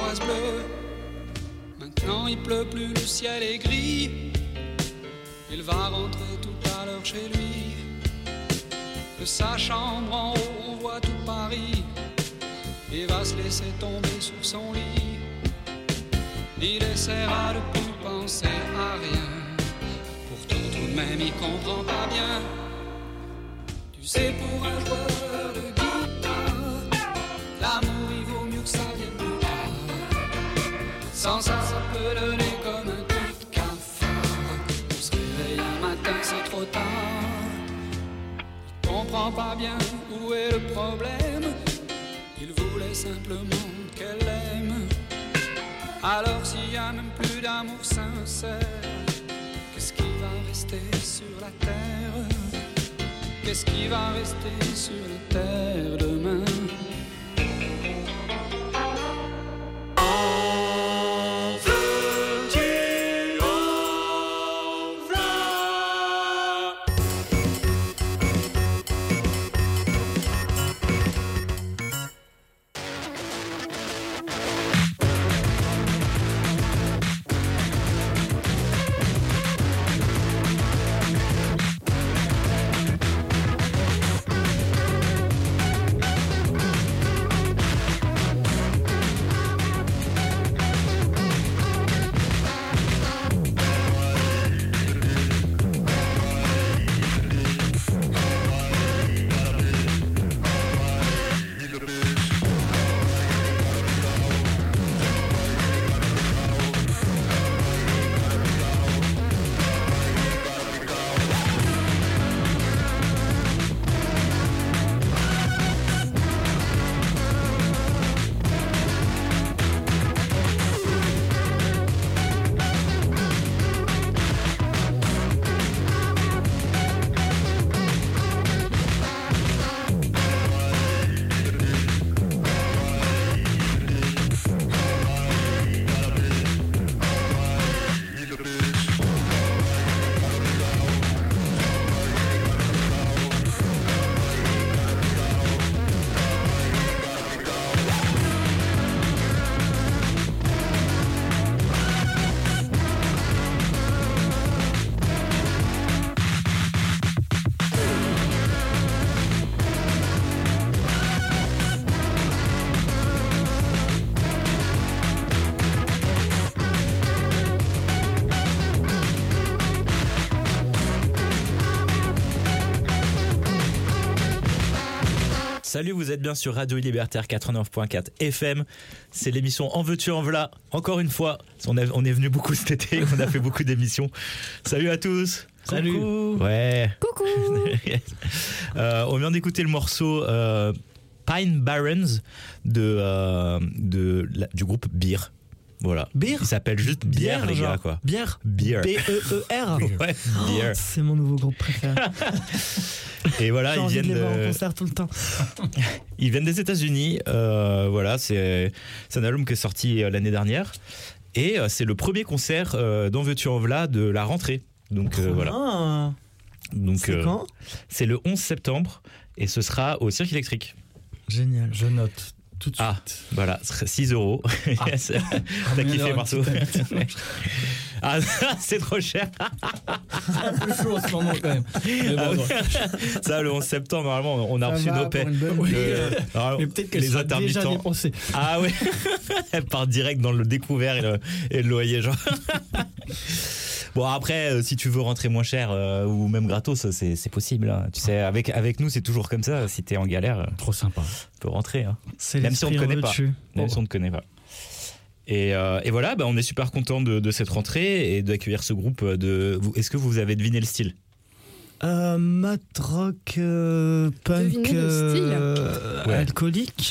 turquoise bleu. Maintenant il pleut plus, le ciel est gris. Il va rentrer tout à l'heure chez lui. De sa chambre en haut on voit tout Paris. Il va se laisser tomber sur son lit. Il essaiera de plus penser à rien. Pourtant tout de même il comprend pas bien. Tu sais, pour un joueur de guitare, l'amour il vaut mieux que ça vienne de là. Sans ça, ça peut donner comme un coup de cafard. On se réveille un matin, c'est trop tard. Il comprend pas bien où est le problème. Il voulait simplement qu'elle l'aime. Alors s'il y a même plus d'amour sincère, qu'est-ce qui va rester sur la terre? Qu'est-ce qui va rester sur la terre demain? Salut, vous êtes bien sur Radio Libertaire 89.4 FM. C'est l'émission En veux-tu, en v'là. Encore une fois, on est venu beaucoup cet été, on a fait beaucoup d'émissions. Salut à tous. Salut. Coucou. Ouais. Coucou. On vient d'écouter le morceau Pine Barrens du groupe Beer. Voilà. Beer. Il s'appelle juste Bière, les gars, quoi. Bière. Beer. B-E-E-R. Ouais, Beer. C'est mon nouveau groupe préféré. Et voilà, J'ai ils envie viennent de les voir en concert tout le temps. Ils viennent des États-Unis. Voilà, c'est un album qui est sorti l'année dernière. Et c'est le premier concert d'En veux-tu, en v'là de la rentrée. Donc voilà. Ah. Donc C'est quand ? c'est le 11 septembre et ce sera au Cirque électrique. Génial. Je note tout de suite. Ah, voilà, 6€. Ah. Yes. T'as mais kiffé, non, Marceau? Ah, c'est trop cher. C'est un peu chaud en ce moment quand même. Mais bon, Ah, bon. ça, le 11 septembre, normalement, on a Ça reçu va nos paix. pour une bonne idée. Alors, Mais peut-être qu'elle les sera déjà intermittents. dépensée. Ah ouais, elle part direct dans le découvert et le loyer, genre. Bon, après, si tu veux rentrer moins cher ou même gratos, c'est possible. Hein. Tu sais, avec nous, c'est toujours comme ça. Si t'es en galère, Trop sympa. tu peux rentrer. Hein. C'est Même si on ne l'esprit connaît pas. reçu. Même si on ne connaît pas. Et voilà, on est super content de cette rentrée et d'accueillir ce groupe. Est-ce que vous avez deviné le style? Mat rock punk Devinez le style. Ouais. alcoolique.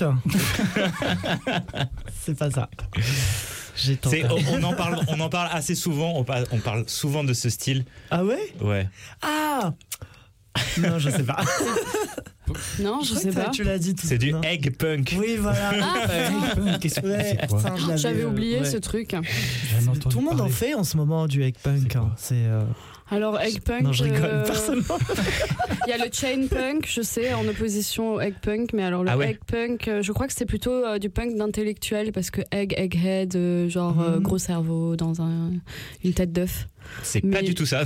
C'est pas ça. J'ai tenté. On en parle assez souvent. On parle souvent de ce style. Ah ouais? Ouais. Ah Non, je sais pas. Non, je sais pas. Tu l'as dit tout. C'est du non. egg punk. Oui, voilà. Qu'est-ce que Ouais, c'est quoi ça, je l'avais, J'avais oublié ouais. ce truc. Jamais entendu Tout le monde en parler. fait en ce moment du egg punk. C'est quoi C'est. Alors, egg punk. Non, je rigole. Personne. Il y a le chain punk, je sais, en opposition au egg punk. Mais alors, le Ah ouais. egg punk, je crois que c'est plutôt du punk d'intellectuel parce que egghead, genre gros cerveau dans une tête d'œuf. C'est pas Mais- du tout ça.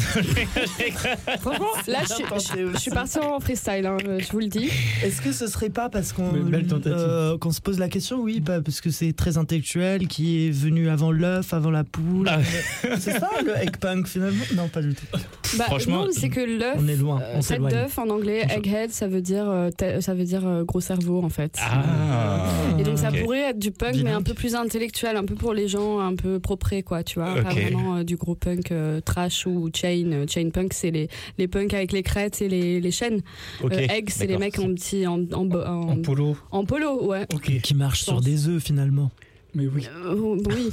Là, je suis partie en freestyle, hein, je vous le dis. Est-ce que ce serait pas parce qu'on Mais belle tentative. qu'on se pose la question? Oui, pas parce que c'est très intellectuel, qui est venu avant l'œuf, avant la poule. Ah. C'est ça le egg punk finalement? Non, pas du tout. Bah, Franchement, non, c'est que l'œuf, On est loin, on tête s'éloigne. d'œuf en anglais, egghead, ça veut dire gros cerveau en fait. Ah. Et donc ça Ok. pourrait être du punk, mais Bilingue. un peu plus intellectuel, un peu pour les gens un peu propres, quoi, tu vois. Pas Ok. vraiment du gros punk trash ou chain. Chain punk, c'est les punks avec les crêtes et les chaînes. Ok. Egg, c'est les D'accord. mecs en petit, En polo. en polo, ouais. Ok. Qui marche sur pense. des œufs finalement. Mais oui. Oui.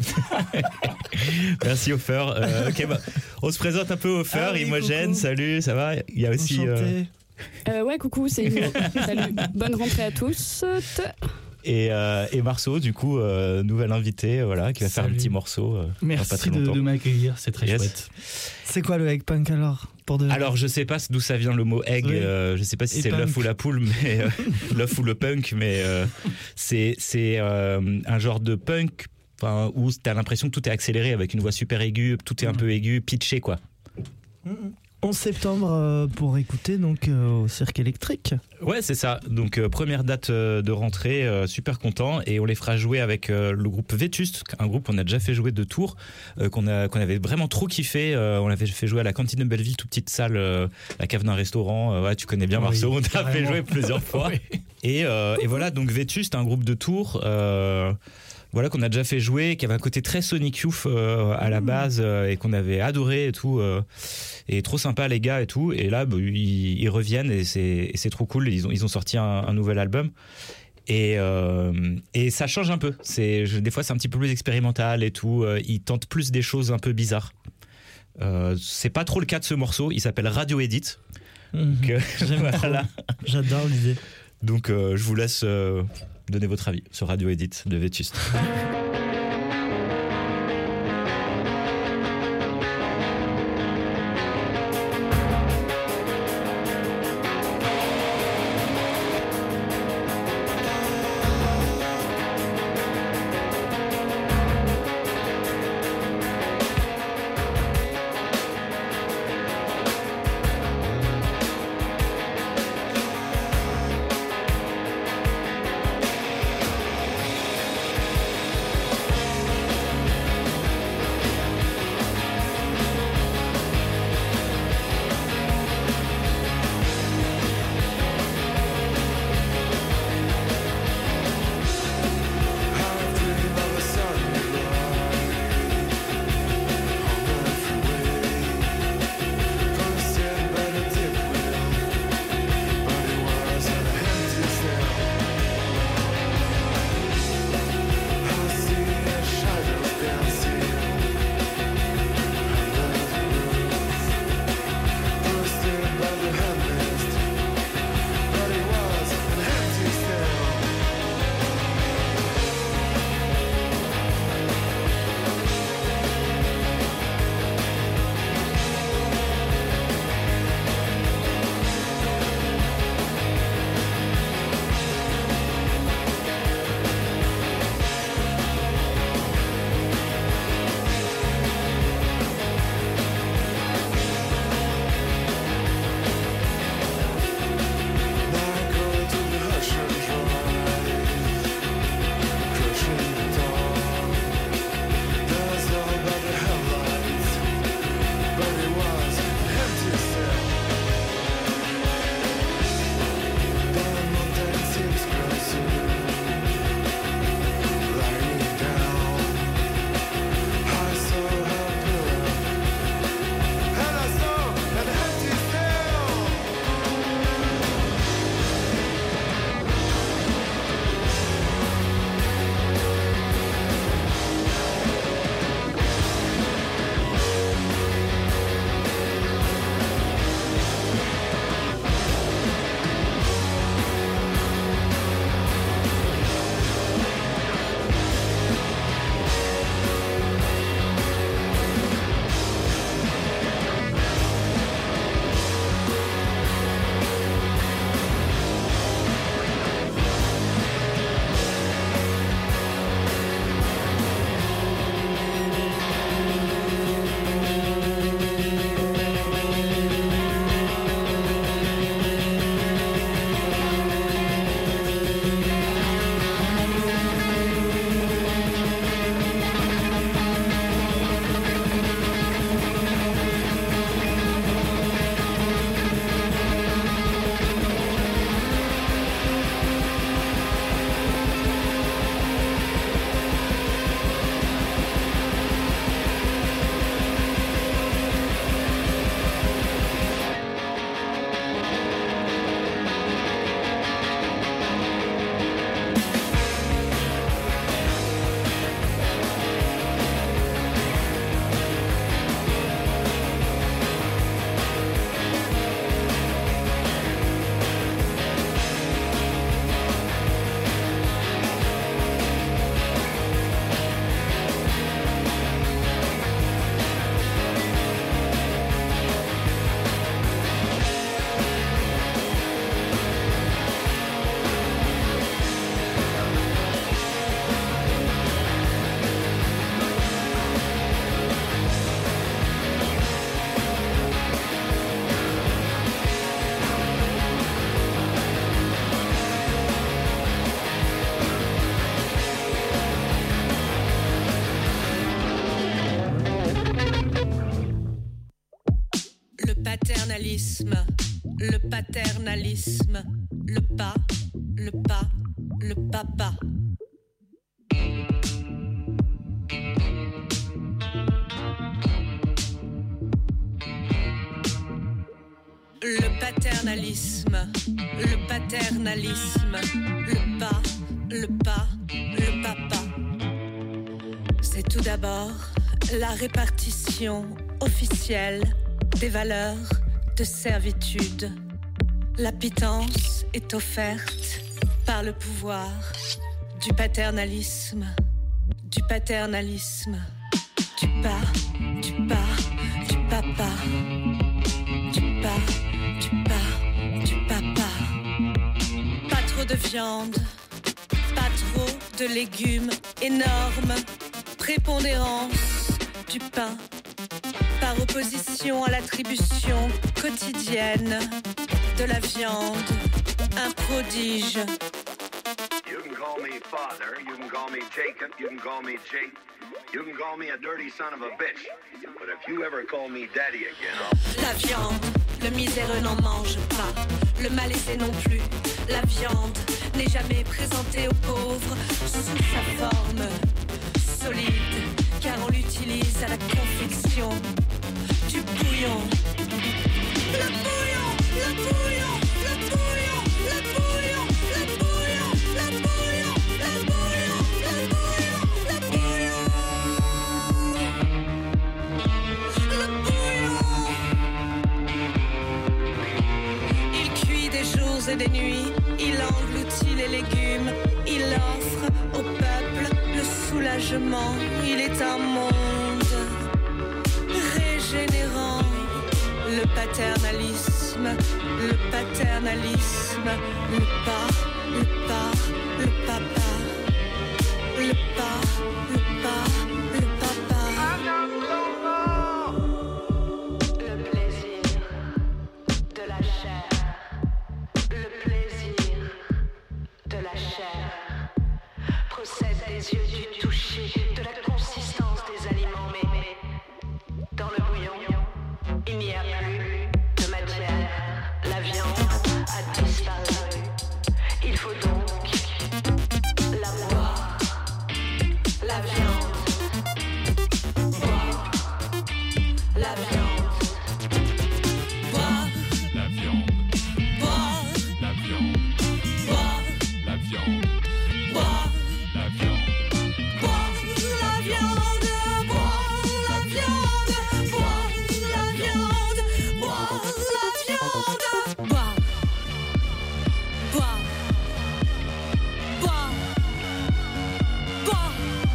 Merci Offer. Ok, bah, on se présente un peu Offer, Ah oui, Imogène, coucou. salut, ça va? Il y a aussi. Enchanté. Ouais, coucou, c'est Imo. Salut. Bonne rentrée à tous. Et Marceau, du coup, nouvel invité, voilà, qui va faire un Salut. petit morceau. Dans pas Merci très de longtemps. m'accueillir, c'est très Yes. chouette. C'est quoi le egg punk alors pour de... Alors, je sais pas d'où ça vient le mot egg. Oui. Je sais pas si Et c'est l'œuf punk. ou la poule, mais l'œuf ou le punk, mais c'est un genre de punk. Enfin, où t'as l'impression que tout est accéléré avec une voix super aiguë, tout est un peu aigu, pitché quoi. 11 septembre pour écouter donc au Cirque électrique. Ouais, c'est ça. Donc première date de rentrée, super content, et on les fera jouer avec le groupe Vétuste, un groupe qu'on a déjà fait jouer de Tours, qu'on avait vraiment trop kiffé. On l'avait fait jouer à la cantine de Belleville, toute petite salle, la cave d'un restaurant. Ouais, tu connais bien Oui, Marceau, on t'a fait carrément. jouer plusieurs fois. Oui. Et voilà, donc Vétuste, un groupe de Tours. Voilà, qu'on a déjà fait jouer, qui avait un côté très Sonic Youth à la base, et qu'on avait adoré et tout, et trop sympa les gars et tout. Et là, bah, ils reviennent et c'est trop cool. Ils ont sorti un nouvel album. Et ça change un peu. Des fois, c'est un petit peu plus expérimental et tout. Ils tentent plus des choses un peu bizarres. C'est pas trop le cas de ce morceau. Il s'appelle Radio Edit. Donc, J'aime voilà. trop. J'adore l'idée. Donc, je vous laisse donner votre avis sur Radio Edit de Vétuste. paternalisme, le paternalisme, le pas, le papa. Le paternalisme, le paternalisme, le pas, le papa. C'est tout d'abord la répartition officielle des valeurs de servitude. La pitance est offerte par le pouvoir du paternalisme, du paternalisme, du pas, du papa, du papa. Pas trop de viande, pas trop de légumes, énorme prépondérance du pain, par opposition à l'attribution quotidienne de la viande, un prodige. You can call me father, you can call me Jacob, you can call me Jake, you can call me a dirty son of a bitch. But if you ever call me daddy again, La viande, le miséreux n'en mange pas, le malaisé non plus. La viande n'est jamais présentée aux pauvres sous sa forme solide, car on l'utilise à la confection du bouillon. Le bouillon, le bouillon, le bouillon, le bouillon, le bouillon, le bouillon, le bouillon, le bouillon, le bouillon, le bouillon. Il cuit des jours et des nuits, il engloutit les légumes, il offre au peuple le soulagement. Il est un monde régénérant. Le paternalisme, le paternalisme, le pas, le papa, le pas, le papa. Le plaisir de la chair, le plaisir de la chair procède des yeux, du toucher, de la consistance des aliments, mais dans le bouillon, il n'y a plus de matière. La viande a disparu. Il faut donc la boire. La viande. Boire. La viande. Boire. La viande. Boire. La viande. Boire. La viande. Boire. La viande. Boire la viande. Boire la viande. Boire la viande. Boire la viande. Boire. Boire. Boire. Boire.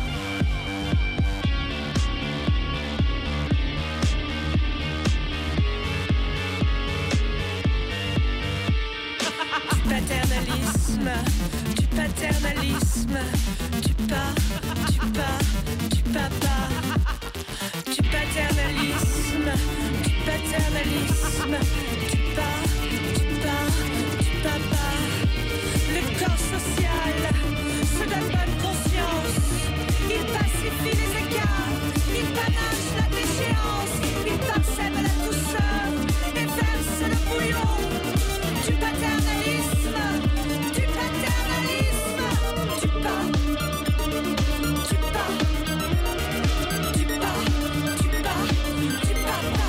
Du paternalisme, du paternalisme, du pas, du papa, du paternalisme, du paternalisme, du pas, du papa. Le corps social se donne bonne conscience, il pacifie les écarts, il panache la déchéance, il parsème la douceur et verse le bouillon. Du paternalisme, du paternalisme, du pas, du pas, du pas, du pas, du papa.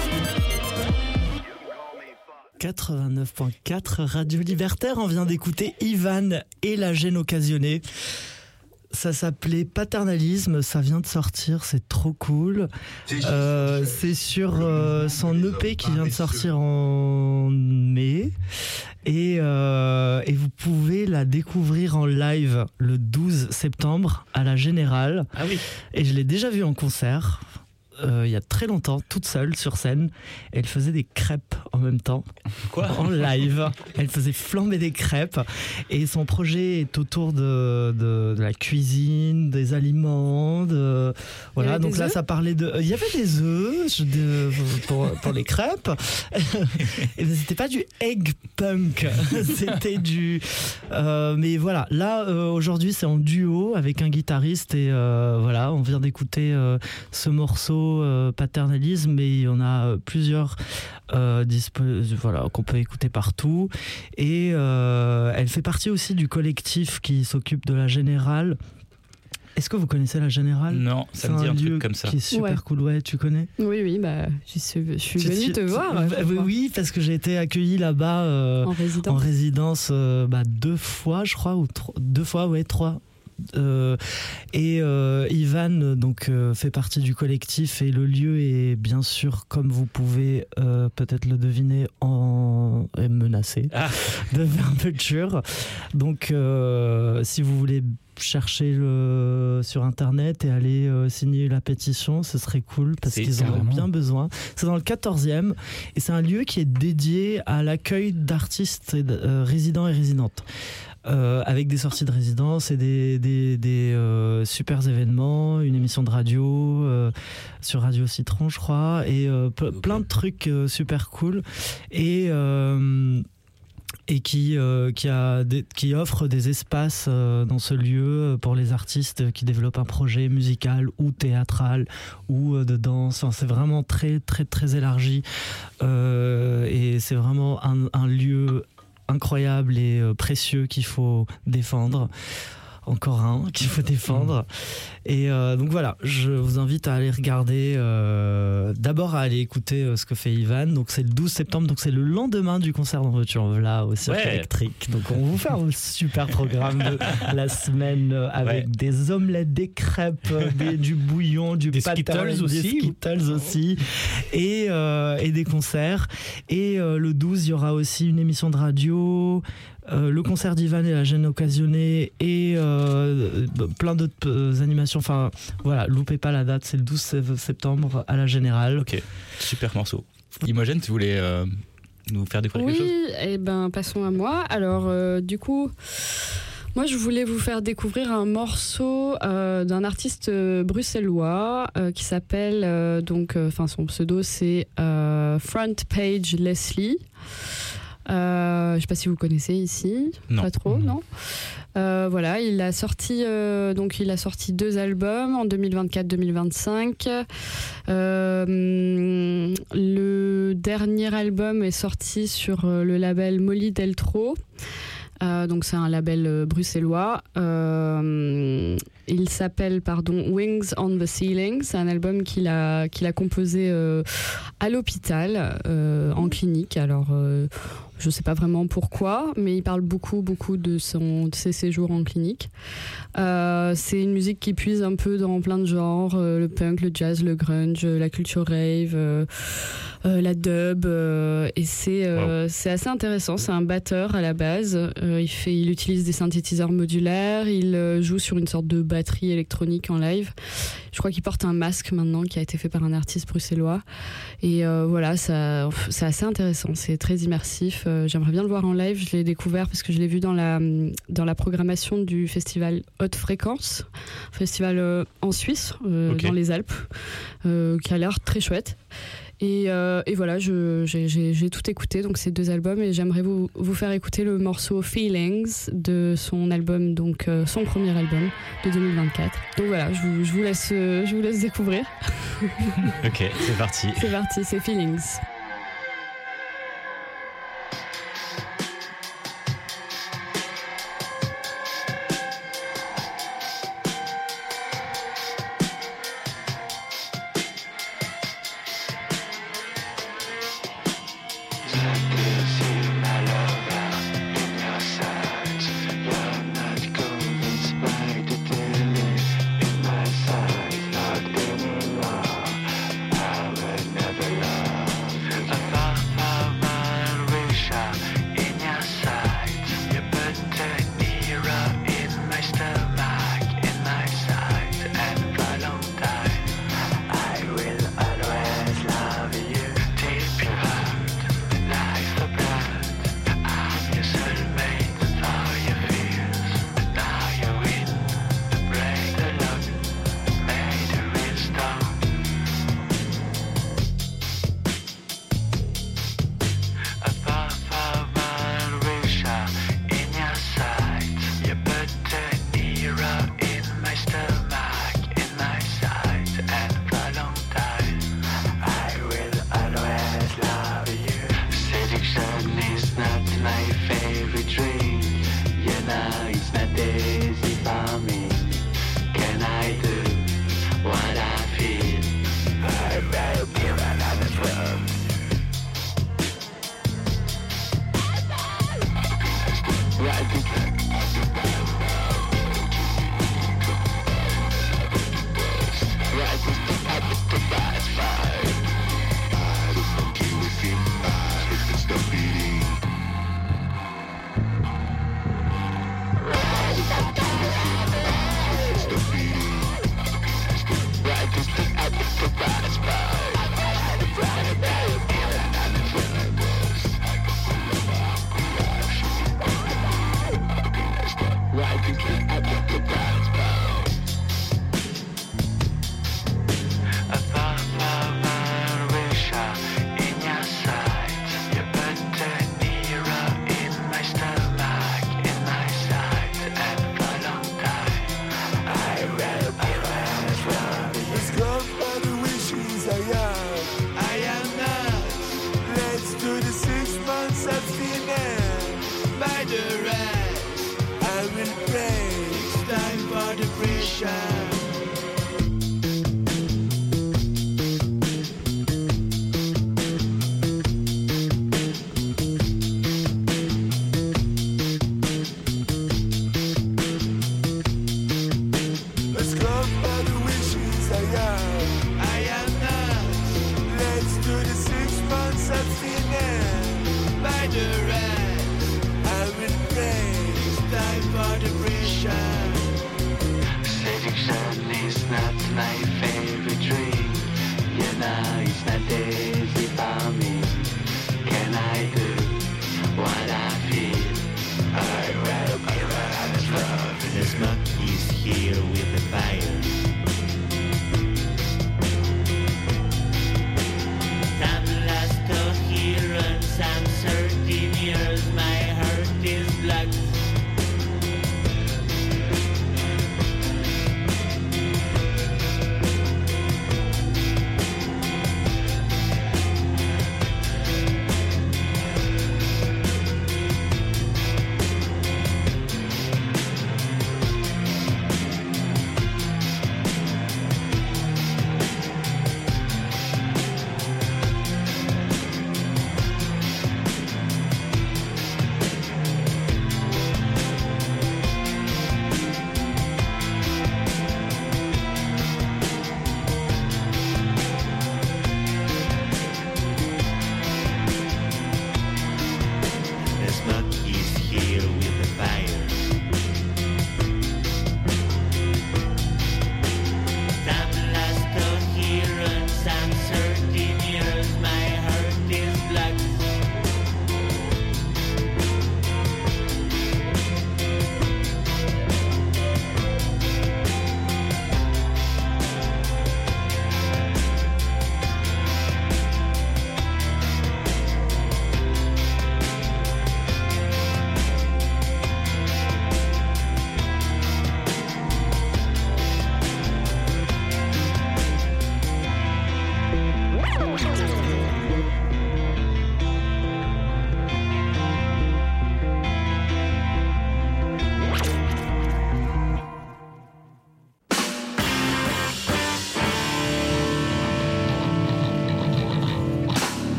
89.4 Radio Libertaire, on vient d'écouter Ivan et la gêne occasionnée. Ça s'appelait Paternalisme, ça vient de sortir, c'est trop cool. C'est sur son EP qui vient de sortir en mai. Et vous pouvez la découvrir en live le 12 septembre à la Générale. Ah oui. Et je l'ai déjà vue en concert. Il y a très longtemps, toute seule sur scène. Elle faisait des crêpes en même temps. Quoi ? En live. Elle faisait flamber des crêpes. Et son projet est autour de la cuisine, des aliments. Voilà, donc là, ça parlait de. Il y avait des œufs pour les crêpes. Et c'était pas du egg punk. C'était du. Mais voilà, là, aujourd'hui, c'est en duo avec un guitariste. Et voilà, on vient d'écouter ce morceau morceau Paternalisme, mais il y en a plusieurs qu'on peut écouter partout. Et elle fait partie aussi du collectif qui s'occupe de la Générale. Est-ce que vous connaissez la Générale ? Non, ça me dit un truc comme ça. Qui est super cool, ouais, tu connais ? Oui, je suis venue te voir. Oui, parce que j'ai été accueilli là-bas en résidence 2 fois, je crois, ou 2 fois, ouais, 3. Ivan fait partie du collectif et le lieu est bien sûr, comme vous pouvez peut-être le deviner, menacé de fermeture. Donc si vous voulez chercher sur internet et aller signer la pétition, ce serait cool parce qu'ils en ont bien besoin. C'est dans le 14e et c'est un lieu qui est dédié à l'accueil d'artistes résidents et résidentes. Avec des sorties de résidence et des super événements, une émission de radio sur Radio Citron, je crois, et plein de trucs super cool et qui offre des espaces dans ce lieu pour les artistes qui développent un projet musical ou théâtral ou de danse. Enfin, c'est vraiment très très très élargi et c'est vraiment un lieu incroyable et précieux qu'il faut défendre. Encore un qu'il faut défendre. Et donc voilà, je vous invite à aller regarder, d'abord à aller écouter ce que fait Ivan. Donc c'est le 12 septembre, donc c'est le lendemain du concert d'Envoiture au Cirque électrique. Donc on va vous faire un super programme de la semaine avec des omelettes, des crêpes, du bouillon, des Skittles aussi et des concerts. Et le 12, il y aura aussi une émission de radio, le concert d'Ivan et la gêne occasionnée et plein d'autres animations. Enfin voilà, loupez pas la date, c'est le 12 septembre à la Générale. Ok, super morceau. Imogen, tu voulais nous faire découvrir quelque chose ? Oui, et passons à moi. Alors du coup, moi je voulais vous faire découvrir un morceau d'un artiste bruxellois qui s'appelle son pseudo c'est Front Page Leslie. Je sais pas si vous connaissez ici. Non. Pas trop, non. Voilà, il a sorti 2 albums en 2024-2025. Le dernier album est sorti sur le label Molly Deltro. Donc c'est un label bruxellois. Il s'appelle Wings on the Ceiling. C'est un album qu'il a composé à l'hôpital, en clinique. Alors je sais pas vraiment pourquoi, mais il parle beaucoup de ses séjours en clinique. C'est une musique qui puise un peu dans plein de genres, le punk, le jazz, le grunge, la culture rave, la dub, et c'est assez intéressant. C'est un batteur à la base. Il utilise des synthétiseurs modulaires. Il joue sur une sorte de batterie électronique en live. Je crois qu'il porte un masque maintenant qui a été fait par un artiste bruxellois. Et voilà, c'est assez intéressant. C'est très immersif. J'aimerais bien le voir en live. Je l'ai découvert parce que je l'ai vu dans la programmation du festival Haute Fréquence, festival en Suisse, dans les Alpes, qui a l'air très chouette. Et voilà, j'ai tout écouté, donc ces 2 albums, et j'aimerais vous faire écouter le morceau Feelings de son album, donc son premier album de 2024. Donc voilà, je vous laisse découvrir. Ok, c'est parti. C'est parti, c'est Feelings. Never love. it's not easy for me. Can I do what I feel? I will give another drum.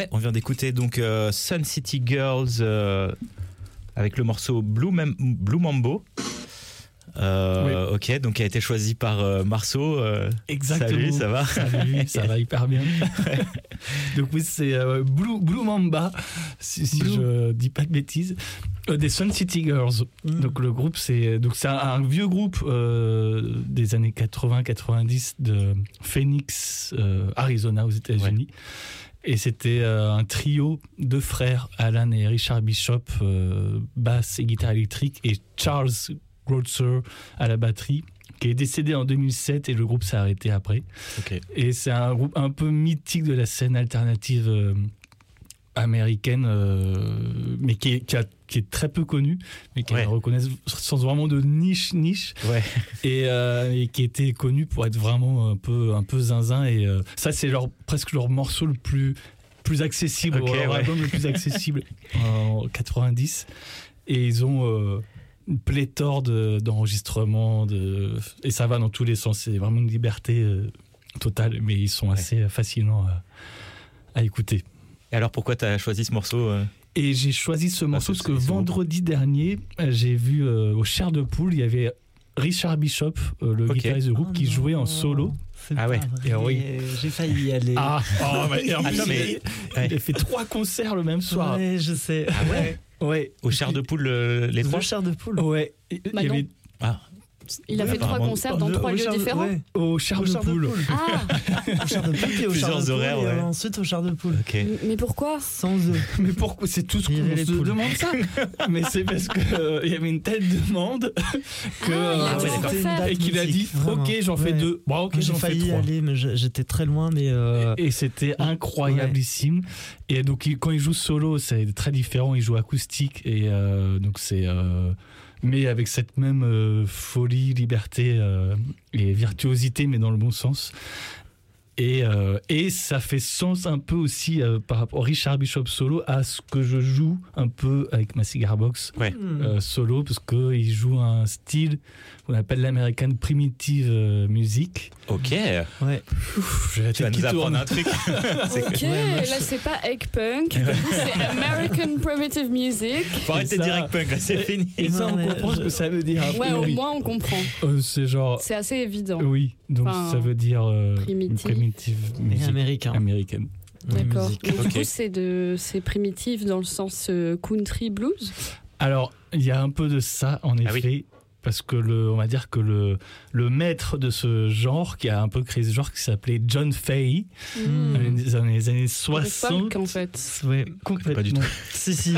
Ouais, on vient d'écouter donc Sun City Girls avec le morceau Blue Mambo. Oui. Ok, donc qui a été choisi par Marceau. Exactement. Salut, ça va? Salut, ça va hyper bien. Donc oui, c'est Blue Mamba, si je dis pas de bêtises, des Sun City Girls. Donc le groupe, c'est un vieux groupe des années 80-90 de Phoenix, Arizona, aux États-Unis. Et c'était un trio de frères, Alan et Richard Bishop, basse et guitare électrique, et Charles Grotzer à la batterie, qui est décédé en 2007 et le groupe s'est arrêté après. Okay. Et c'est un groupe un peu mythique de la scène alternative américaine, mais qui est très peu connu, mais qui a une reconnaissance vraiment de niche, et qui était connu pour être vraiment un peu zinzin. Et ça, c'est presque leur morceau le plus accessible, leur album le plus accessible en 90. Et ils ont une pléthore d'enregistrements, et ça va dans tous les sens. C'est vraiment une liberté totale, mais ils sont assez fascinants à écouter. Et alors pourquoi tu as choisi ce morceau Et j'ai choisi ce morceau parce que vendredi dernier, j'ai vu au Chair de Poule, il y avait Richard Bishop, le guitariste du groupe, qui jouait en solo. Ah ouais. Et oui. J'ai failli y aller. Il a fait 3 concerts le même soir. Ouais, je sais. Ah ouais. Ouais. Au Chair de Poule, les 3 Chair de Poule. Ouais. Bah non. Il a fait 3 concerts dans 3 lieux différents. Au Chair de Poule. Ah. Au Chair de Poule, puis au Chair de Poule, horaires, et ensuite au Chair de Poule. Okay. Mais pourquoi? Sans eux. Mais pourquoi? C'est tout ce qu'on se demande ça. Mais c'est parce que il y avait une telle demande que et qu'il a dit ok, j'en fais 2. Bon, ok, j'ai failli y aller, mais j'étais très loin, mais et c'était incroyablissime. Et donc quand il joue solo, c'est très différent. Il joue acoustique et donc c'est mais avec cette même folie, liberté et virtuosité, mais dans le bon sens. Et ça fait sens un peu aussi par rapport au Richard Bishop solo à ce que je joue un peu avec ma cigar box solo, parce qu'il joue un style qu'on appelle l'American Primitive Music. Ok. Ouais. Tu vas nous apprendre un truc. Ok, là c'est pas egg punk, c'est American Primitive Music. Faut arrêter de dire egg punk, là c'est fini. Et ça, on comprend ce que ça veut dire. Ouais, au moins on comprend. C'est genre. C'est assez évident. Oui, donc ça veut dire primitive musique américaine. D'accord. Donc, du coup, c'est primitif dans le sens country blues. Alors, il y a un peu de ça en effet. Parce que on va dire que le maître de ce genre, qui a un peu créé ce genre, qui s'appelait John Fahey, dans les années 60. Folk, en fait. Ouais, complètement. Pas du tout. Si. Si.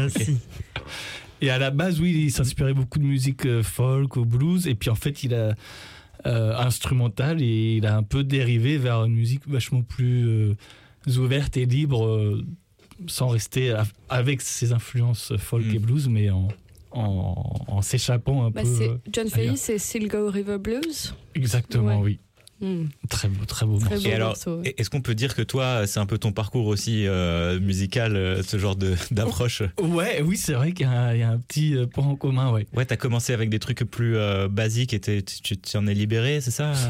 Et à la base, oui, il s'inspirait beaucoup de musique folk ou blues. Et puis en fait, il a instrumental, et il a un peu dérivé vers une musique vachement plus ouverte et libre, sans rester avec ses influences folk et blues, mais en s'échappant un peu. John Fahey, c'est Silgo River Blues. Exactement, oui. Très beau morceau. Et alors, est-ce qu'on peut dire que toi, c'est un peu ton parcours aussi musical, ce genre d'approche? Oui, c'est vrai qu'il y a un petit point en commun, ouais. Ouais, t'as commencé avec des trucs plus basiques et tu t'en es libéré, c'est ça?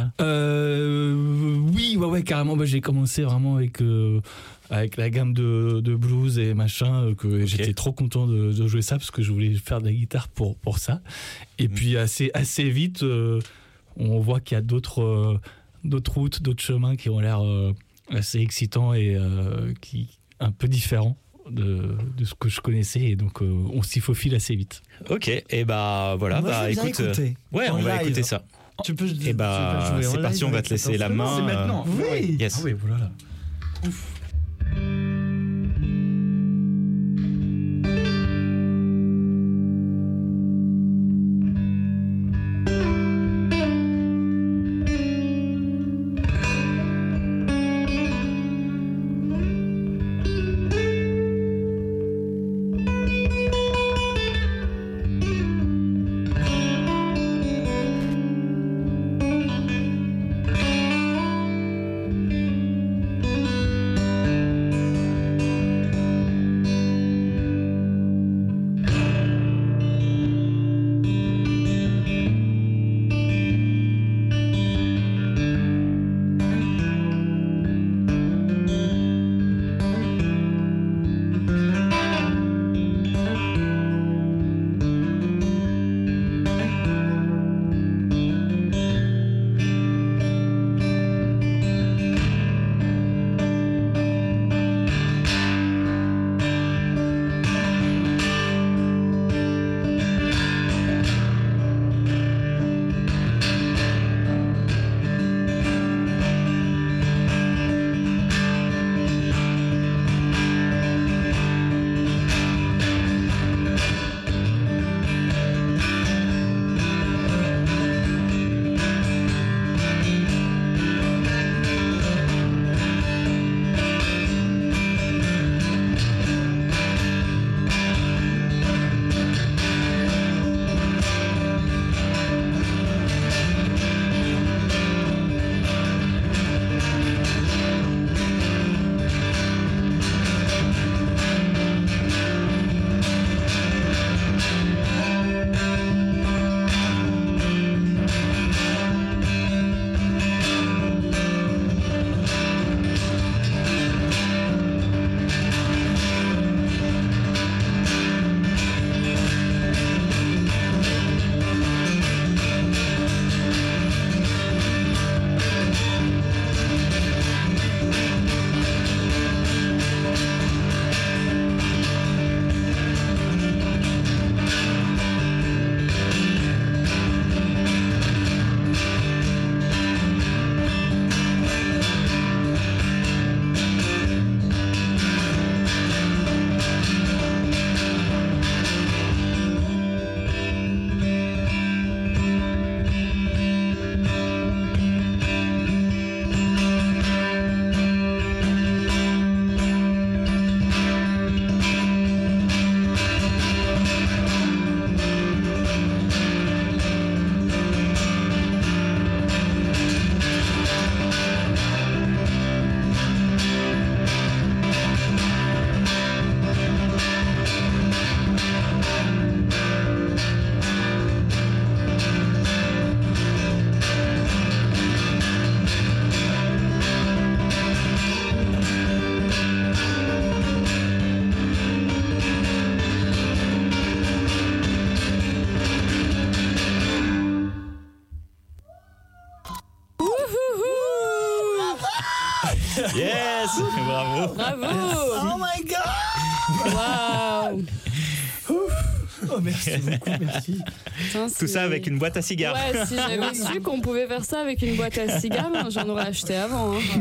Oui, carrément. J'ai commencé vraiment avec la gamme de blues et machin, que j'étais trop content de jouer ça, parce que je voulais faire de la guitare pour ça. Et puis assez vite, on voit qu'il y a d'autres routes, d'autres chemins qui ont l'air assez excitants et qui un peu différents de ce que je connaissais, et donc on s'y faufile assez vite. Ok, et bah voilà, écoute, on va écouter ça. Tu peux jouer. C'est parti, on va te laisser la main. C'est maintenant. Oui. Yes. Ah oui, voilà. Ouf. Yes, bravo. Bravo. Oh my god. Waouh. Oh, merci beaucoup, merci. Putain, Tout ça avec une boîte à cigares. Ouais, si j'avais su qu'on pouvait faire ça avec une boîte à cigares, j'en aurais acheté avant. Hein.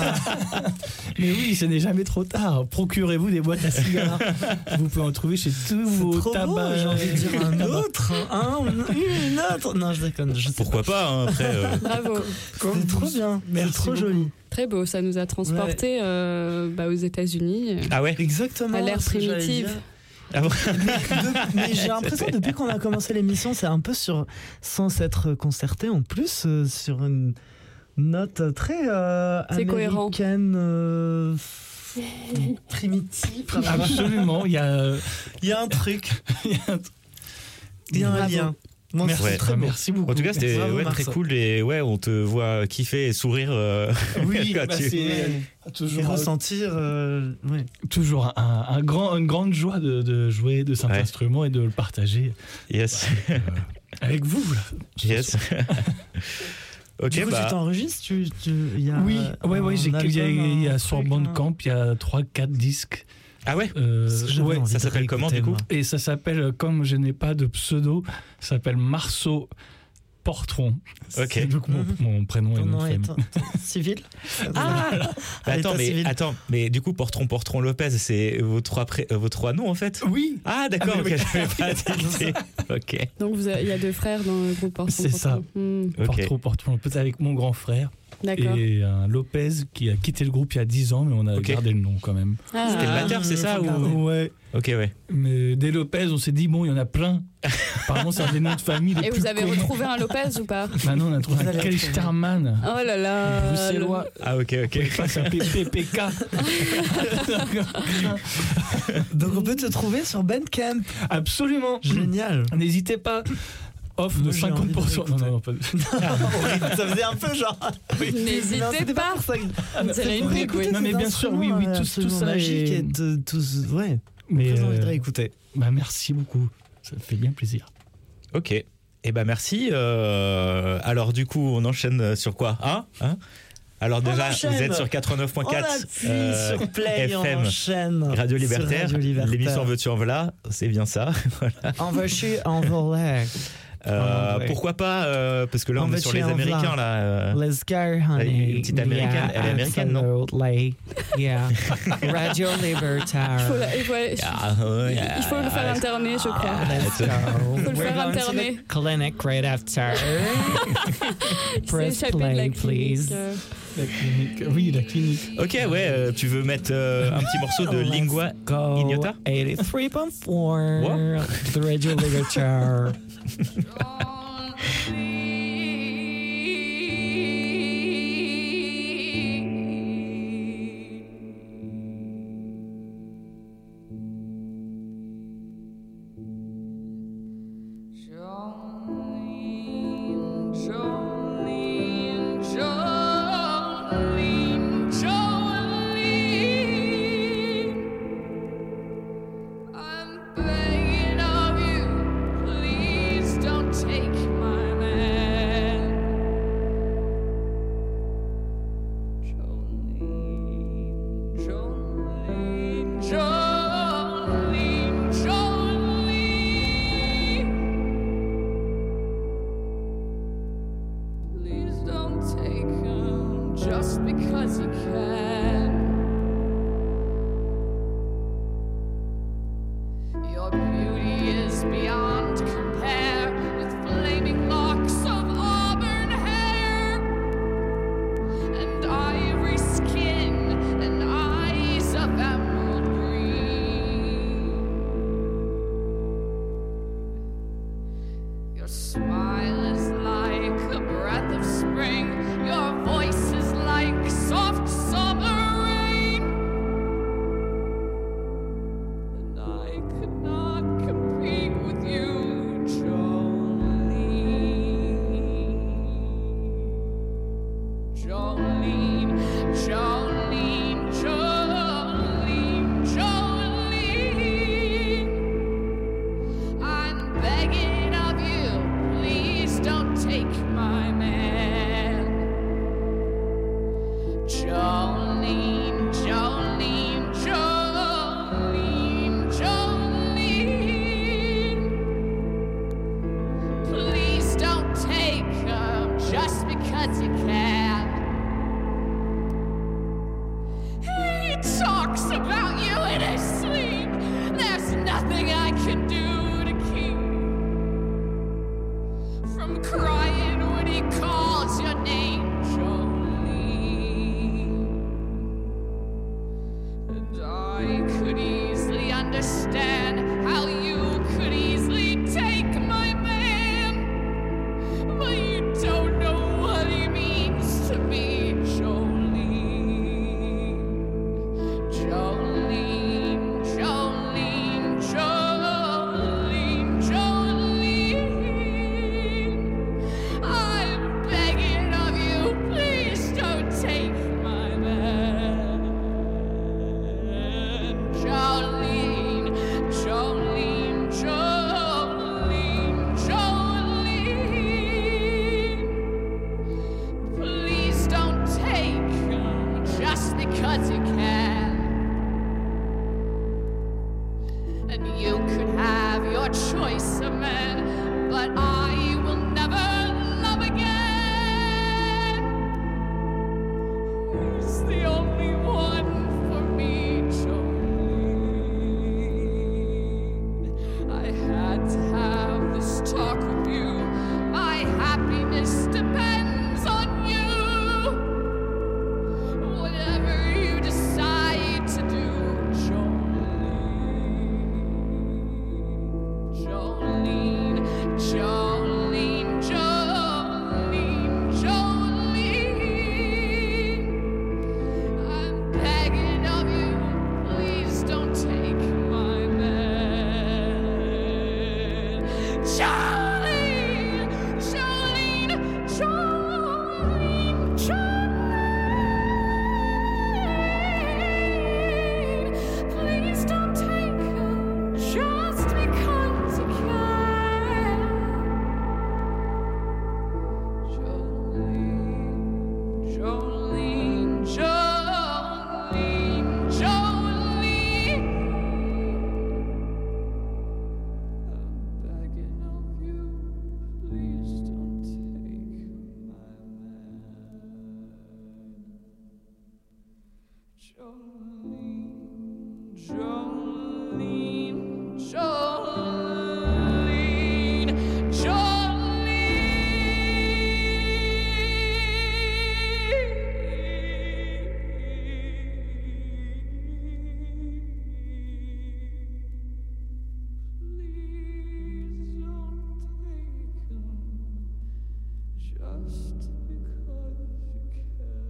Mais oui, ce n'est jamais trop tard. Procurez-vous des boîtes à cigares. Vous pouvez en trouver chez tous vos Trop beau, tabacs. j'ai envie de dire un autre, une autre. Non, je déconne. Je sais Pourquoi pas, hein, après. Bravo. C'est trop bien. Merci C'est trop beaucoup. joli. Très beau, ça nous a transportés aux États-Unis, Ah ouais. Exactement. à l'ère ce que j'allais primitive. dire. Ah bon. Mais j'ai l'impression depuis qu'on a commencé l'émission, c'est un peu sans s'être concerté en plus sur une note très C'est cohérent. américaine, primitive. Absolument, il y a un truc, il y a un- il y a un Bravo. lien. Non, Merci, c'est très beau. merci beaucoup. En tout cas, c'était Bravo, très Marceau. cool et ouais, on te voit kiffer et sourire. Oui, quand bah, tu- c'est Et toujours, ressentir, ouais. toujours une grande joie de jouer de cet Ouais. instrument et de le partager Yes. avec vous. Là. Yes. Ok, Du coup, bah. tu t'enregistres, il y a Oui, ouais, un il y a sur truc, Bandcamp, il y a 3-4 disques. Ah ouais. J'avais Ouais, envie ça de s'appelle comment, réécouter, du coup moi. et ça s'appelle, comme je n'ai pas de pseudo, ça s'appelle Marceau Portron. Ok. C'est donc mon prénom et Ton nom nom de est famille. civil. Ah L'état civil. Attends, mais du coup, Portron Lopez, c'est vos trois noms en fait. Oui, Ah d'accord, Ah, mais ok, oui. j'avais pas tilté. Ok. Donc il y a 2 frères dans le groupe Portron. C'est ça. Ok. Portron Lopez avec mon grand frère D'accord. et un Lopez qui a quitté le groupe il y a 10 ans, mais on a Ok. gardé le nom quand même. Ah. C'était le batteur, c'est ça faut ou... garder. Ouais, Ok, ouais. mais des Lopez, on s'est dit, bon, il y en a plein. Apparemment, c'est un des noms de famille les Et plus vous avez communs. retrouvé un Lopez ou pas? Maintenant, on a trouvé Vous un allez Kelsterman. Oh là là. Bruxellois. Ah ok, ok. C'est un PPK. Donc on peut te trouver sur Bandcamp. Absolument. Génial. N'hésitez pas. Off de Moi, j'ai envie de 50%. Non, non, pas... Ça faisait un peu genre. Non, N'hésitez c'était pas. pour ça que- On dirait une brique, oui. Non, mais bien sûr, oui, oui, tout ça magique est- et tous, ouais. Mais Très envie de réécouter. bah, merci beaucoup. Ça fait bien plaisir. Ok. Eh ben merci. Alors du coup, on enchaîne sur quoi? Alors déjà, enchaîne. vous êtes sur On 89.4 appuie sur play et on FM, enchaîne. Radio Sur Libertaire. Radio Libertaire. L'émission Veux-tu en voilà, c'est bien ça. Voilà. En veux-tu, en voilà. Ouais. Pourquoi pas parce que là En on est sur veux-tu, les en Américains là. Let's go, honey. Une petite américaine. Elle est américaine, non? Absolutely. Yeah. Radio Libertaire. Il faut le faire interner, je crois. Let's go. Faut le faire We're going to interner. the clinic right after. Il s'est Press échappé de la play, clinique. please. La clinique. Oui, la clinique. Ok, ouais. Tu veux mettre un petit morceau de Lingua Go Ignota? 83.4 The Radio Libertaire. Just because you can. Your beauty is beyond compare, with flaming locks of auburn hair, and ivory skin, and eyes of emerald green. Your smile is like a breath of spring. Your voice is like soft summer 'cause you can. He talks about you in his sleep. There's nothing I can do to keep from crying when he calls your name, Jolene. And I could easily understand how you could easily take my man, but you don't know what he means to me, Jolene. Jolene, Jolene, Jolene, Jolene. I'm begging of you, please don't take my man. Jolene, Jolene, Jolene, Jolene. Please don't take him just because you can. And you could have your choice of men, but I will never love again. He's the only one for me, Jolene. I had to have this talk with you. My happiness depends on you. Whatever you decide to do, Jolene, Jolene, Jolene, Jolene. I'm begging of you, please don't take my man. Jolene, Jolene, Jolene, Jolene. Please don't take him just because you can. Jolene, Jolene, Jolene, Jolene. I'm begging of you, please don't take my man. Jolene, Jolene, Jolene, Please don't take him just because you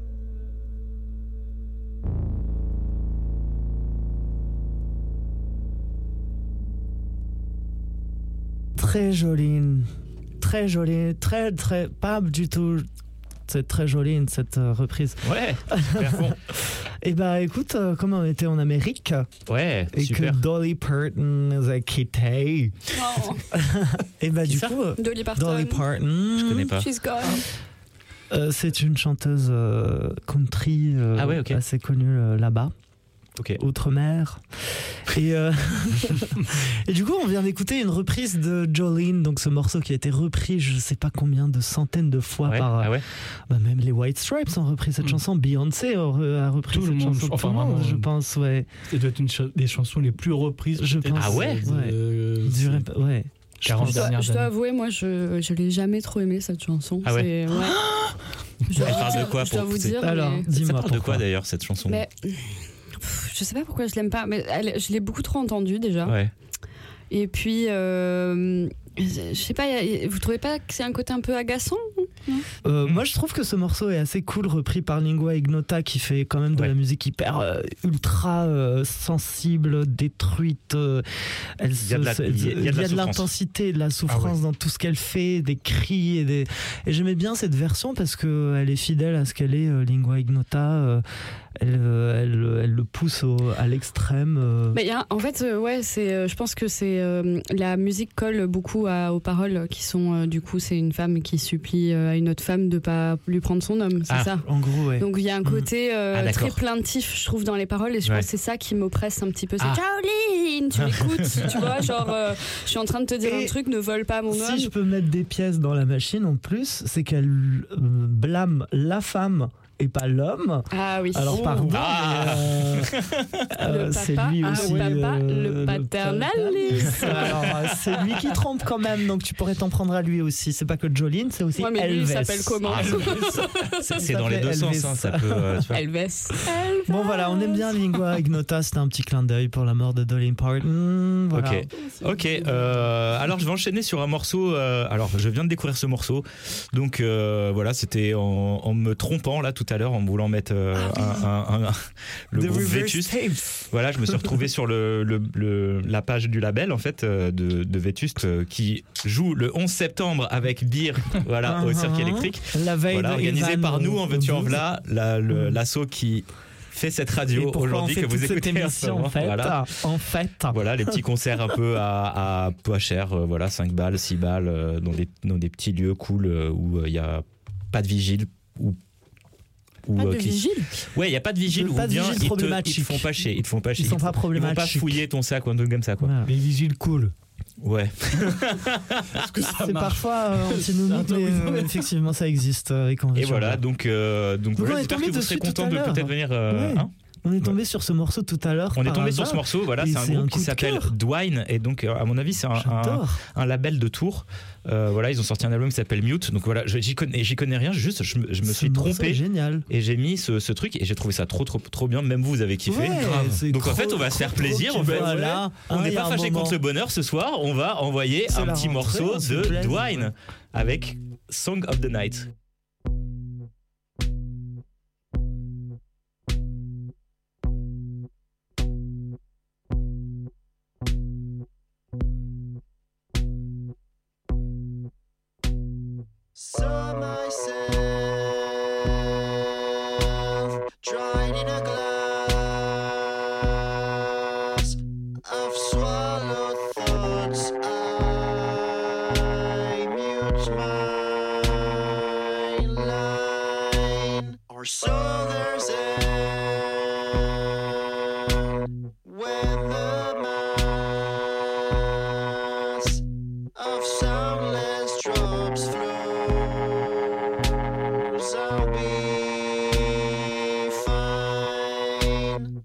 Très jolie, très, pas du tout. C'est très joli cette reprise. Ouais, super bon. Et bah écoute, comme on était en Amérique Ouais, et super. que Dolly Parton nous a quittés, Oh, et bah du ça coup, Dolly Parton. Dolly Parton, Je connais pas. She's gone. c'est une chanteuse country Ah ouais, ok. assez connue là-bas. Ok. Outre-mer. Et, et du coup, on vient d'écouter une reprise de Jolene, donc ce morceau qui a été repris, je sais pas combien de centaines de fois Ouais, par. ah ouais. Bah, même les White Stripes ont repris cette chanson. Beyoncé a repris Tout le cette monde, chanson. enfin, Tout le monde, vraiment, je pense, ouais. Ça doit être une des chansons les plus reprises. Je peut-être, pense. Ah ouais Ouais. 40 Je dois dernières années. avouer, moi, je l'ai jamais trop aimé cette chanson. Ah ouais. C'est- Je dois Elle vous parle de dire- quoi je dois pour vous écouter dire. Alors, mais- Ça dis-moi parle de pourquoi. quoi d'ailleurs cette chanson? Mais je sais pas pourquoi je l'aime pas, mais je l'ai beaucoup trop entendue déjà. Ouais. Et puis, je sais pas, vous trouvez pas que c'est un côté un peu agaçant? Moi, je trouve que ce morceau est assez cool, repris par Lingua Ignota, qui fait quand même de la musique hyper ultra sensible, détruite. Il y a de la souffrance. l'intensité, de la souffrance dans tout ce qu'elle fait, des cris et j'aimais bien cette version parce que elle est fidèle à ce qu'elle est. Lingua Ignota, elle le pousse à l'extrême. Mais en fait, ouais, je pense que c'est la musique colle beaucoup aux paroles qui sont du coup, c'est une femme qui supplie à une autre femme de pas lui prendre son homme, c'est ça. En gros, ouais. Donc il y a un côté très d'accord. plaintif, je trouve, dans les paroles, et je Ouais. pense que c'est ça qui m'oppresse un petit peu. C'est Caroline, tu m'écoutes, tu vois, genre je suis en train de te dire Et un truc, ne vole pas mon homme. Si je peux mettre des pièces dans la machine en plus, c'est qu'elle blâme la femme et pas l'homme. Ah oui. Alors pardon, Le c'est papa, lui aussi. le paternalisme. Alors c'est lui qui trompe quand même, donc tu pourrais t'en prendre à lui aussi. C'est pas que Jolene, c'est aussi Ouais, mais lui, il Elvis. s'appelle comment C'est dans les deux Elvis. sens, hein, ça peut. Tu vois. Elvis. Bon voilà, on aime bien Lingua Ignota, c'était un petit clin d'œil pour la mort de Dolly Parton. Voilà. Ok. Alors je vais enchaîner sur un morceau. Alors je viens de découvrir ce morceau, donc voilà, c'était en me trompant là tout à l'heure, en voulant mettre le The groupe Reverse Vétuste. Tapes. Voilà, je me suis retrouvé sur la page du label en fait de Vétuste qui joue le 11 septembre avec Beer, voilà, au Cirque électrique. La veille Voilà, de organisé Ivan par nous, en veux-tu en Blues. v'là, l'asso qui fait cette Et radio pourquoi on aujourd'hui fait que vous toute cette écoutez en ce émission, moment. en fait, Voilà. Voilà, les petits concerts un peu à pas cher, voilà, 5 balles, 6 balles, dans des petits lieux cool où il n'y a pas de vigile ou Pas de vigile. Ouais, il n'y a pas de vigile ou Pas de bien vigile ils te problématique. font pas chier, ils te font pas chier. Ils sont pas Ils vont pas problématiques. fouiller ton sac ou un truc comme ça quoi. Voilà. Les vigiles cool. Ouais. Est-ce que ça C'est marche? parfois antinomique, mais effectivement ça existe. Et voilà, donc on voilà, est j'espère tombé que vous serez dessus tout content à de l'heure. peut-être venir. Ouais. Hein On est tombé sur ce morceau tout à l'heure. On est par tombé sur hasard. ce morceau, voilà, Et c'est un c'est groupe un qui coup de s'appelle cœur. Dwine, et donc à mon avis c'est J'adore. un label de Tours. Voilà, ils ont sorti un album qui s'appelle Mute, donc voilà, j'y connais rien, juste je me Ce suis morceau est trompé génial. et j'ai mis ce truc et j'ai trouvé ça trop bien, même vous avez kiffé. Ouais, c'est Donc en trop, fait on va se faire trop plaisir, trop en fait. voilà. On Hein, n'est il y a pas un fâché moment. contre le bonheur ce soir, on va envoyer C'est un la petit rentrée, morceau on se de plaise. Dwine avec Song of the Night. Saw myself dried in a glass of swallowed thoughts. I mute my line. Our soul there's end when the mass of soundless drops flows. I'll be fine.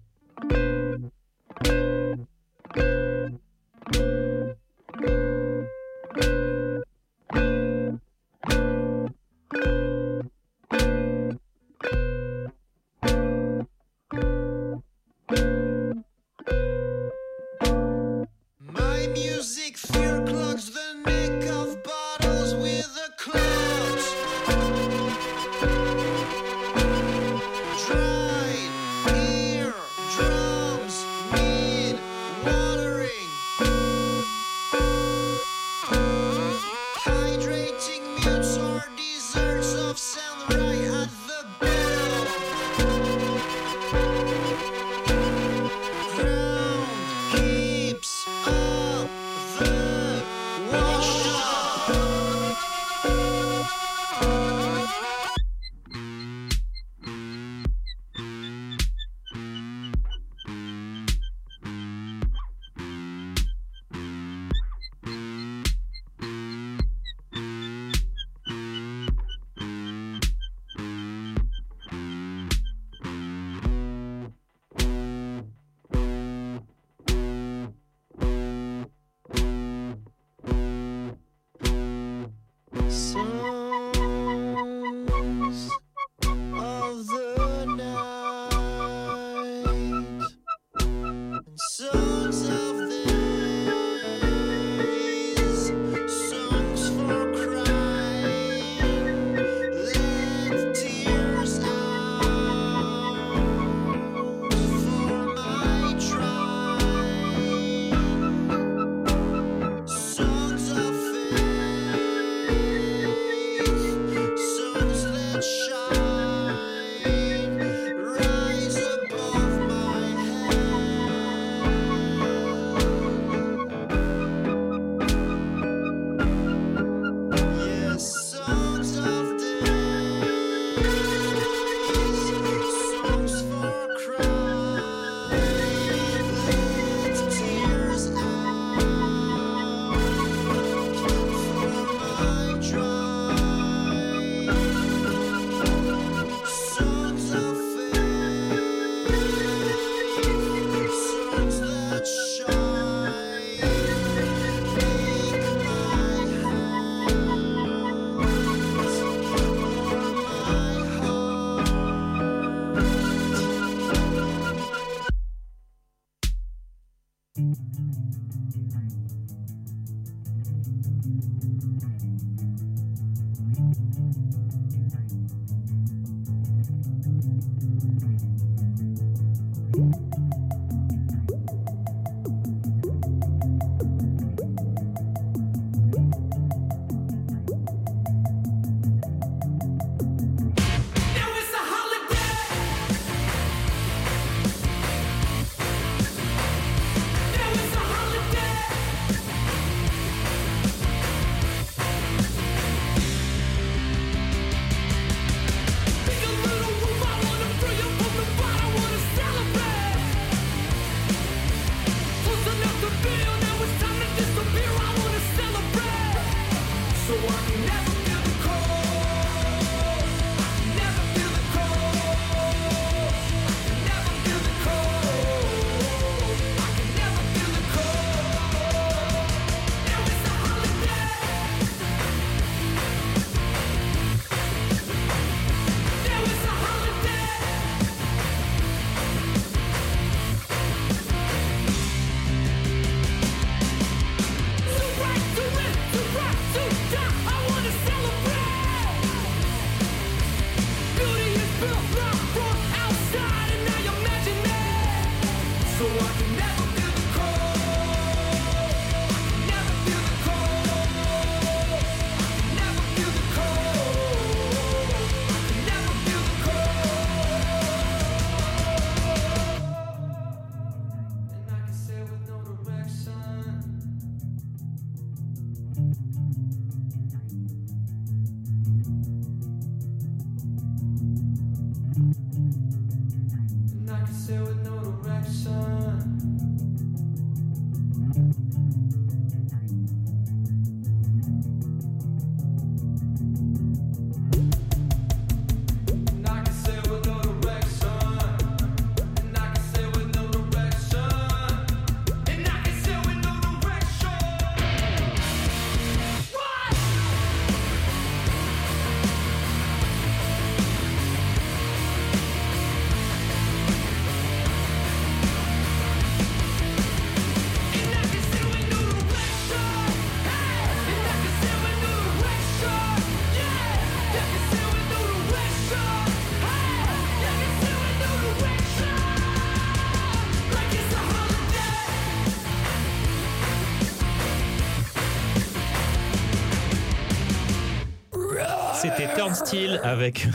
C'était Turnstile avec.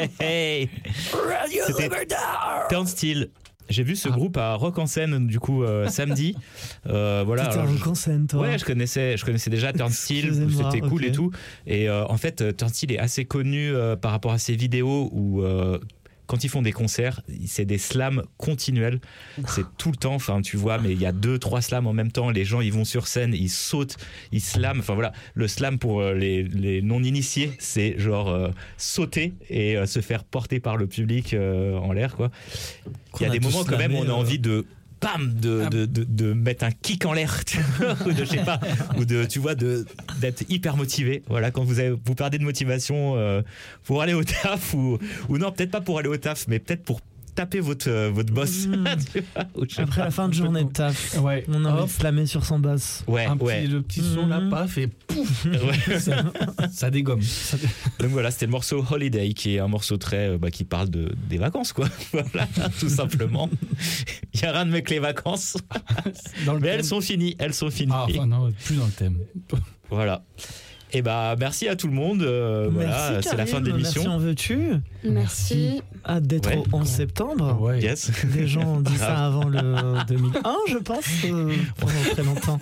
C'était Turnstile. J'ai vu ce groupe à Rock en scène du coup samedi. Voilà. T'étais à Rock en scène, toi. Ouais, je connaissais déjà Turnstile. Excusez-moi, C'était cool ok. et tout. Et en fait, Turnstile est assez connu par rapport à ses vidéos où quand ils font des concerts, c'est des slams continuels. C'est tout le temps. Enfin, tu vois, mais il y a 2-3 slams en même temps. Les gens, ils vont sur scène, ils sautent, ils slament. Enfin voilà, le slam pour les non-initiés, c'est genre sauter et se faire porter par le public en l'air, quoi. Il y a Qu'on a des tous moments quand même où on a slamé, envie de bam de mettre un kick en l'air, tu vois, ou de je sais pas, ou de tu vois d'être hyper motivé. Voilà, quand vous perdez de motivation pour aller au taf ou non, peut-être pas pour aller au taf, mais peut-être pour taper votre boss. Tu vois, ou je sais Après pas. la fin de journée de taf, Ouais. on a envie Hop. de slammer sur son boss. Ouais, ouais. Le petit son là, paf, et pouf, Ouais. ça dégomme. Donc voilà, c'était le morceau Holiday, qui est un morceau très qui parle des vacances, quoi. Voilà, tout simplement. Il y a rien de mieux que les vacances, Dans le mais thème. elles sont finies. Ah, enfin, non, plus dans le thème. Voilà. Et merci à tout le monde. Voilà, Merci, c'est la fin de Karim, l'émission. Merci, en veux-tu. Merci. Hâte d'être Ouais. au 11 septembre. Ouais. Yes. Des gens ont dit ça avant le 2001, je pense, pendant très longtemps.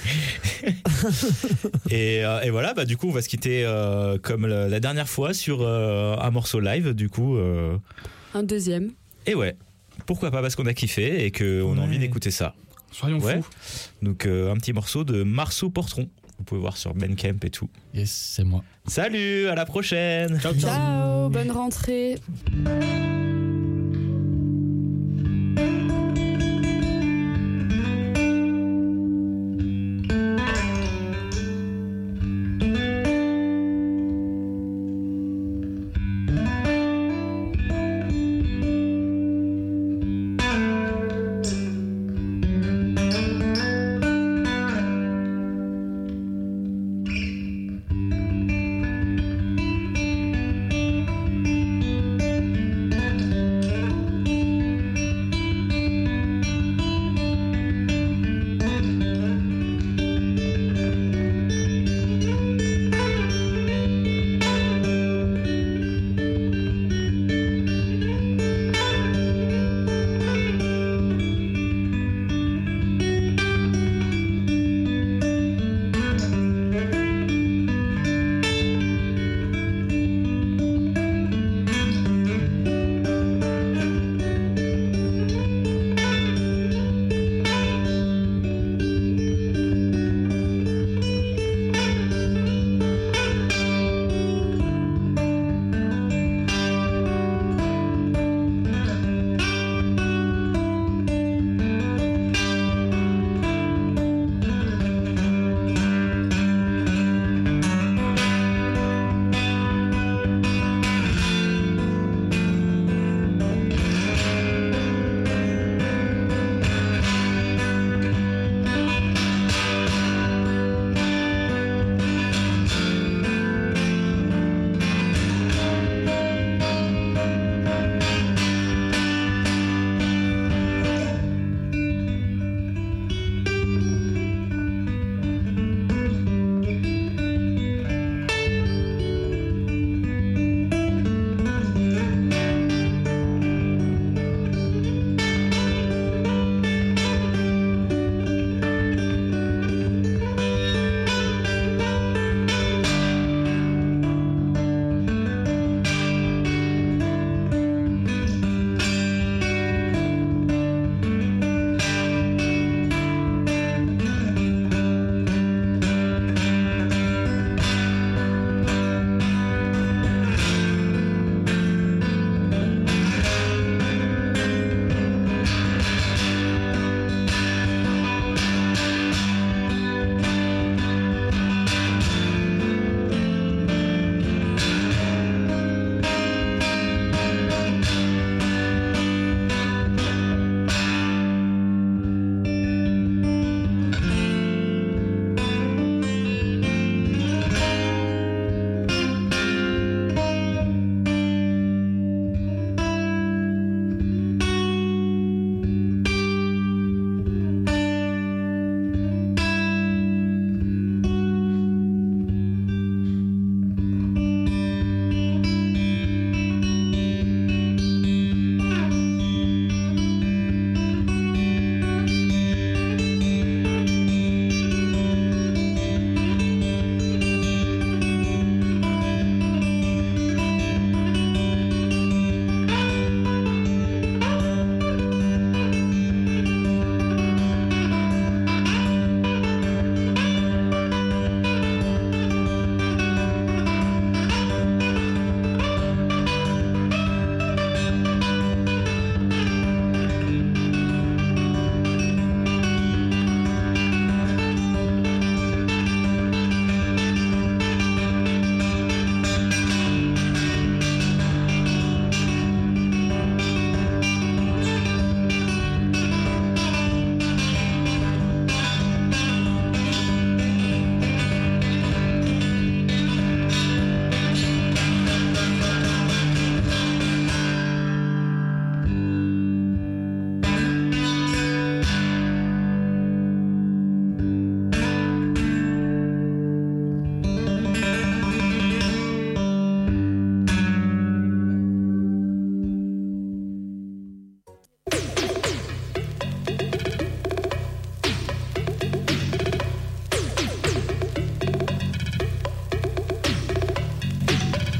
Et voilà, du coup, on va se quitter comme la dernière fois sur un morceau live, du coup. Un deuxième. Et ouais, pourquoi pas, parce qu'on a kiffé et qu'on a envie Ouais. d'écouter ça. Soyons Ouais. fous. Donc un petit morceau de Marceau Portron. Vous pouvez voir sur Bandcamp et tout. Yes, c'est moi. Salut, à la prochaine. Ciao, ciao. Ciao, bonne rentrée.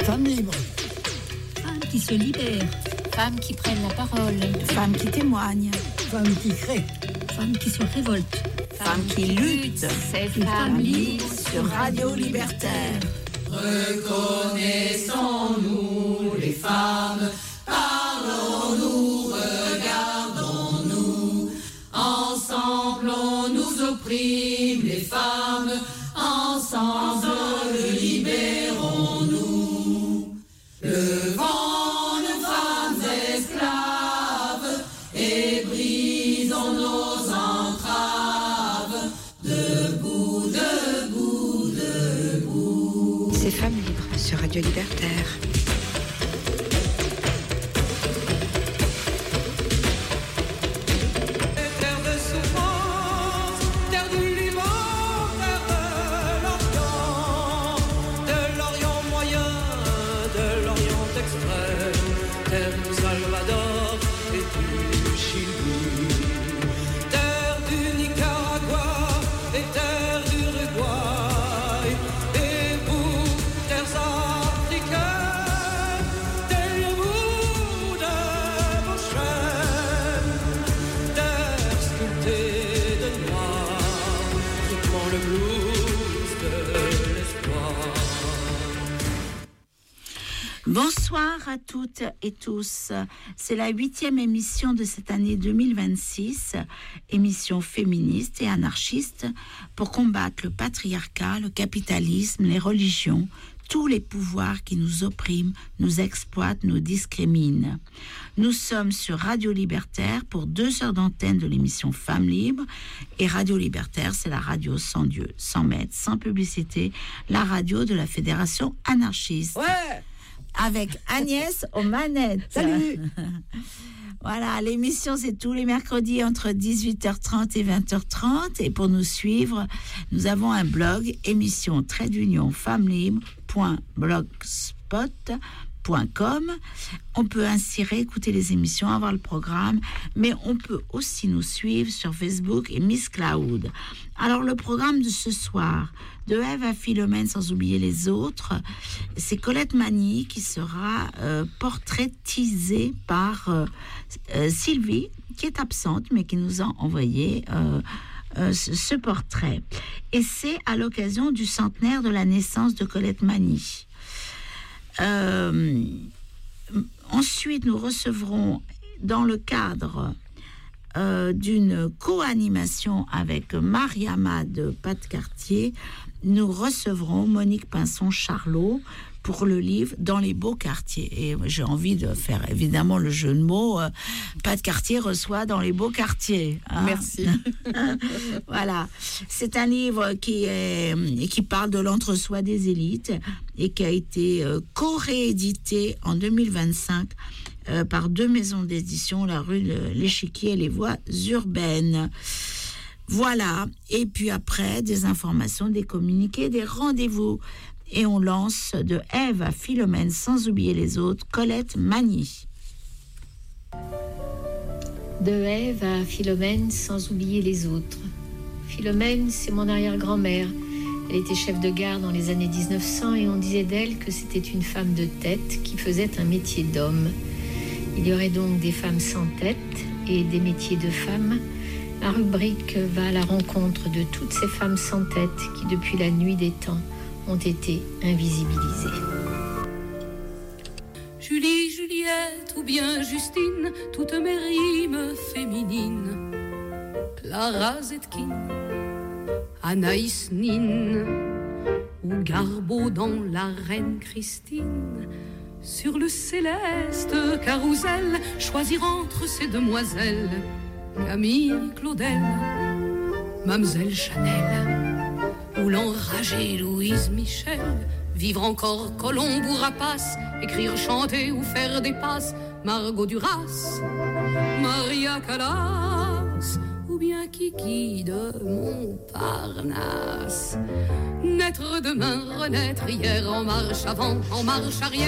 Femmes libres. Femmes qui se libèrent. Femmes qui prennent la parole. Femmes qui témoignent. Femmes qui créent. Femmes qui se révoltent. Femmes qui luttent. C'est Femmes libres sur Radio Libertaire. Reconnaissons-nous les femmes, parlons-nous, regardons-nous. Ensemble on nous opprime les femmes, ensemble libérons-nous. Levons nos femmes esclaves et brisons nos entraves. Debout, debout, debout. C'est Femmes libres sur Radio Libertaire. Terre de souffrance, terre du Liban, terre de l'Orient moyen, de l'Orient extrême, terre du Salvador et du Chili, terre du Nicaragua et terre d'Uruguay, et vous, terres africaines, taillez-vous de vos chaînes, terre sculptée de noir, rythmant le blues de l'espoir. Bonsoir à toutes et tous. C'est la 8e émission de cette année 2026, émission féministe et anarchiste pour combattre le patriarcat, le capitalisme, les religions, tous les pouvoirs qui nous oppriment, nous exploitent, nous discriminent. Nous sommes sur Radio Libertaire pour 2 heures d'antenne de l'émission Femmes libres. Et Radio Libertaire, c'est la radio sans Dieu, sans maître, sans publicité, la radio de la Fédération anarchiste. Ouais! Avec Agnès aux manettes. Salut. Voilà, l'émission c'est tous les mercredis entre 18h30 et 20h30. Et pour nous suivre, nous avons un blog, émission femmes-libres.blogspot.com. On peut ainsi réécouter les émissions, avoir le programme, mais on peut aussi nous suivre sur Facebook et Miss Cloud. Alors le programme de ce soir, de Ève à Philomène, sans oublier les autres, c'est Colette Magny qui sera portraitisée par Sylvie, qui est absente, mais qui nous a envoyé ce portrait. Et c'est à l'occasion du centenaire de la naissance de Colette Magny. Ensuite, nous recevrons, dans le cadre d'une co-animation avec Mariama de Pas-de-Quartier, nous recevrons Monique Pinson-Charlot pour le livre Dans les beaux quartiers. Et j'ai envie de faire évidemment le jeu de mots. Pas-de-Quartier reçoit Dans les beaux quartiers. Hein. Merci. Voilà. C'est un livre qui parle de l'entre-soi des élites et qui a été co-réédité en 2025 par 2 maisons d'édition, la rue de l'Échiquier et les Voies urbaines. Voilà. Et puis après, des informations, des communiqués, des rendez-vous. Et on lance de Ève à Philomène, sans oublier les autres, Colette Magny. De Ève à Philomène, sans oublier les autres. Philomène, c'est mon arrière-grand-mère. Elle était chef de gare dans les années 1900 et on disait d'elle que c'était une femme de tête qui faisait un métier d'homme. Il y aurait donc des femmes sans tête et des métiers de femmes. La rubrique va à la rencontre de toutes ces femmes sans tête qui, depuis la nuit des temps, ont été invisibilisées. Julie, Juliette ou bien Justine, toutes mes rimes féminines. Clara Zetkin, Anaïs Nin ou Garbeau dans La Reine Christine. Sur le céleste carrousel, choisir entre ces demoiselles Camille Claudel, Mamselle Chanel ou l'enragée Louise Michel. Vivre encore Colombe ou Rapace, écrire, chanter ou faire des passes Margot Duras, Maria Callas ou bien Kiki de Montparnasse. Naître demain, renaître hier, en marche avant, en marche arrière.